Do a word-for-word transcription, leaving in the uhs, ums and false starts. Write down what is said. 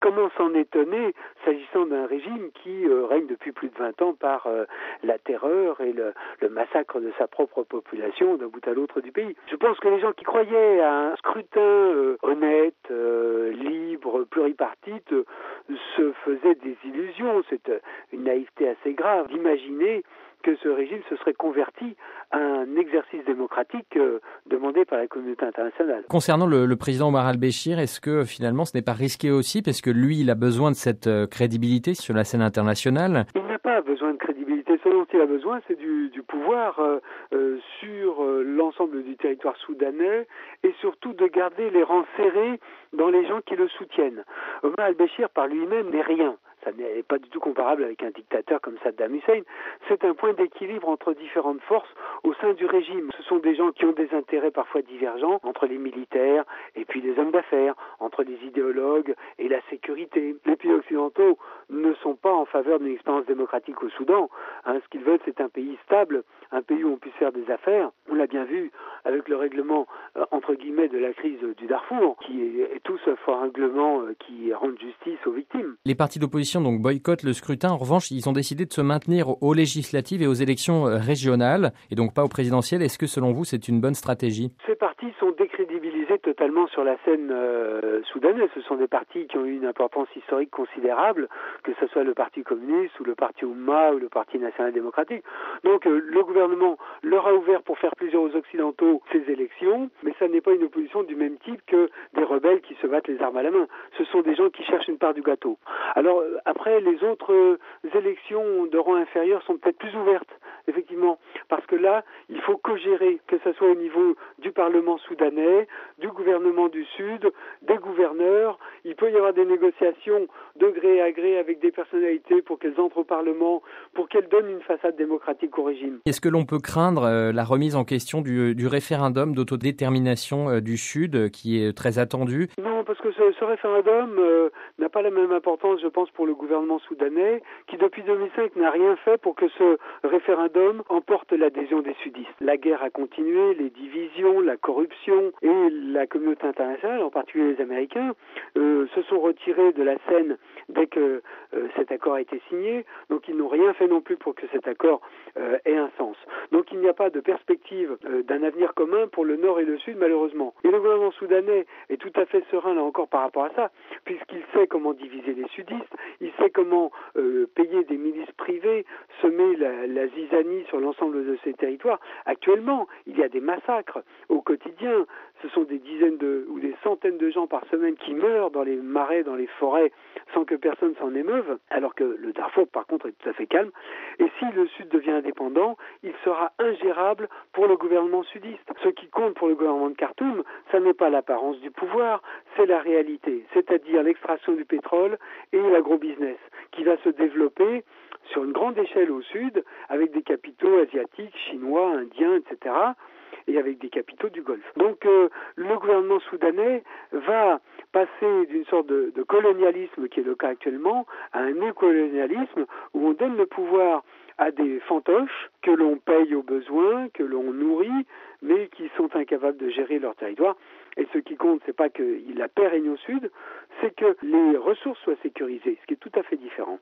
comment s'en étonner s'agissant d'un régime qui euh, règne depuis plus de vingt ans par euh, la terreur et le, le massacre de sa propre population d'un bout à l'autre du pays. Je pense que les gens qui croyaient à un scrutin euh, honnête, euh, libre, pluripartite, euh, se faisaient des illusions. C'est euh, une naïveté assez grave d'imaginer que ce régime se serait converti à un exercice démocratique euh, demandé par la communauté internationale. Concernant le, le président Omar al-Béchir, est-ce que finalement ce n'est pas risqué aussi parce que lui, il a besoin de cette euh, crédibilité sur la scène internationale? Il n'a pas besoin de crédibilité. Ce dont il a besoin, c'est du, du pouvoir euh, euh, sur euh, l'ensemble du territoire soudanais et surtout de garder les rangs serrés dans les gens qui le soutiennent. Omar al-Béchir par lui-même n'est rien. Ça n'est pas du tout comparable avec un dictateur comme Saddam Hussein. C'est un point d'équilibre entre différentes forces au sein du régime. Ce sont des gens qui ont des intérêts parfois divergents entre les militaires et puis les hommes d'affaires, entre les idéologues et la sécurité. Les pays occidentaux ne sont pas en faveur d'une expérience démocratique au Soudan. Hein, ce qu'ils veulent, c'est un pays stable, un pays où on puisse faire des affaires. On l'a bien vu avec le règlement, euh, entre guillemets, de la crise du Darfour, qui est, est tout sauf un règlement euh, qui rend justice aux victimes. Les partis d'opposition donc boycottent le scrutin. En revanche, ils ont décidé de se maintenir aux législatives et aux élections régionales et donc pas aux présidentielles. Est-ce que selon vous, c'est une bonne stratégie? Ces partis sont décrédibilisés totalement sur la scène euh, soudanaise. Ce sont des partis qui ont eu une importance historique considérable, que ce soit le Parti communiste ou le Parti Oumma ou le Parti national démocratique. Donc euh, le gouvernement leur a ouvert pour faire plaisir aux Occidentaux ces élections, mais ça n'est pas une opposition du même type que des rebelles qui se battent les armes à la main. Ce sont des gens qui cherchent une part du gâteau. Alors après, les autres euh, élections de rang inférieur sont peut-être plus ouvertes, effectivement, parce que là, il faut co-gérer, que ce soit au niveau du Parlement soudanais, du gouvernement du Sud, des gouverneurs. Il peut y avoir des négociations de gré à gré avec des personnalités pour qu'elles entrent au Parlement, pour qu'elles donnent une façade démocratique au régime. Est-ce que l'on peut craindre euh, la remise en question du, du référendum d'autodétermination euh, du Sud, euh, qui est très attendu? Non, parce que ce, ce référendum euh, n'a pas la même importance, je pense, pour le gouvernement soudanais, qui depuis deux mille cinq n'a rien fait pour que ce référendum emporte l'adhésion des sudistes. La guerre a continué, les divisions, la corruption et la communauté internationale, en particulier les Américains, euh, se sont retirés de la scène dès que euh, cet accord a été signé. Donc ils n'ont rien fait non plus pour que cet accord euh, ait un sens. Donc il n'y a pas de perspective euh, d'un avenir commun pour le Nord et le Sud, malheureusement. Et le gouvernement soudanais est tout à fait serein, là encore, par rapport à ça, puisqu'il sait comment diviser les sudistes, il sait comment euh, payer des milices privées, semer la, la zizanie sur l'ensemble de ces territoires. Actuellement, il y a des massacres au quotidien. Ce sont des dizaines de, ou des centaines de gens par semaine qui meurent dans les marais, dans les forêts, sans que personne s'en émeuve, alors que le Darfour, par contre, est tout à fait calme. Et si le Sud devient indépendant, il sera ingérable pour le gouvernement sudiste. Ce qui compte pour le gouvernement de Khartoum, ça n'est pas l'apparence du pouvoir, c'est la réalité, c'est-à-dire l'extraction du pétrole et l'agrobusiness, qui va se développer sur une grande échelle au Sud, avec des capitaux asiatiques, chinois, indiens, et cetera, et avec des capitaux du Golfe. Donc euh, le gouvernement soudanais va passer d'une sorte de, de colonialisme, qui est le cas actuellement, à un néocolonialisme où on donne le pouvoir à des fantoches que l'on paye aux besoins, que l'on nourrit, mais qui sont incapables de gérer leur territoire. Et ce qui compte, c'est pas que la paix règne au Sud, c'est que les ressources soient sécurisées, ce qui est tout à fait différent.